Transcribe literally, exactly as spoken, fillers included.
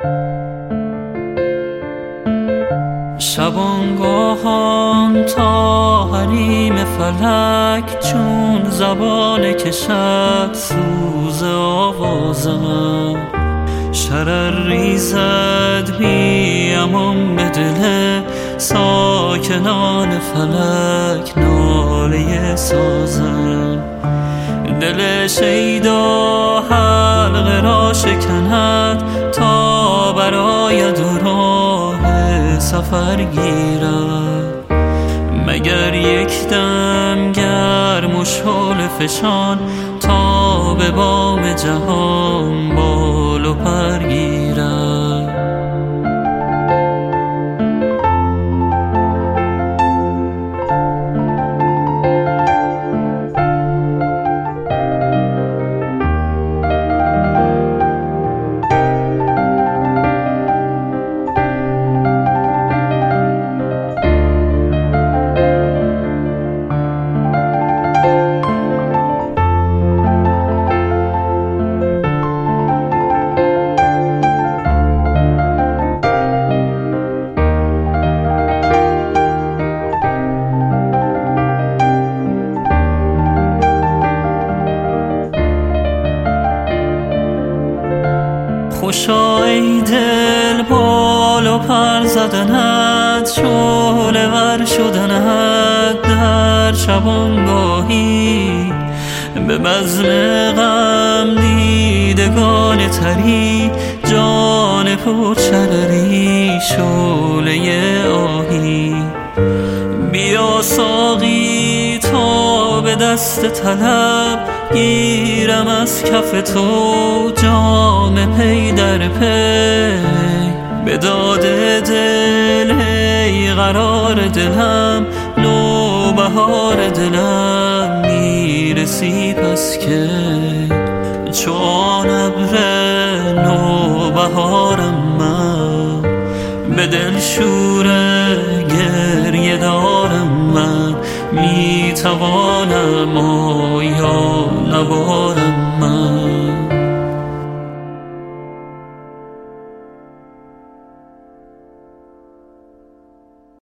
شبانگاهان تا حریم فلک چون زبان کشد سوز آوازم. شرر ریزد بی امان به دل ساکنان فلک ناله سازم. دل شیدا حلقه را شکند تا برای دو راه سفر گیرد. مگر یک دم گرم و شعله فشان تا به بام جهان بال و پر گیرد. خوشا ای دل بال و پر زدنت، شعله ور شدنت در شبانگاهی. به بزم غم دیدگان تری جان پر شرری شعله آهی. بیا ساقی تا به دست طلب گیرم از کف تو جام پی در پی. به داد دل ای قرار دلم نوبهار دلم میرسی پس که چون ابر نوبهارم من. به دل شور گریه دارم من، میتوانم آیا نبارم